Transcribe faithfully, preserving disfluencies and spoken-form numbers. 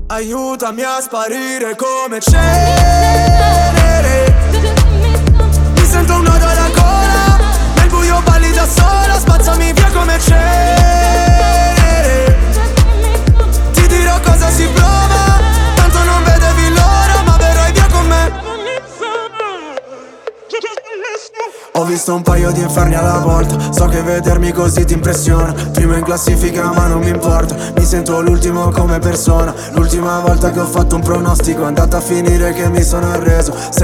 Aiutami a sparire come cenere. Mi sento un nodo alla gola, nel buio balli da sola, spazzami via come cenere. Ti dirò cosa si prova, tanto non vedevi l'ora, ma verrai via con me. Ho visto un paio di inferni alla volta, so che vedermi così ti impressiona. Primo in classifica ma non mi importa, mi sento l'ultimo come persona. L'ultima volta che ho fatto un pronostico è andata a finire che mi sono arreso. Sei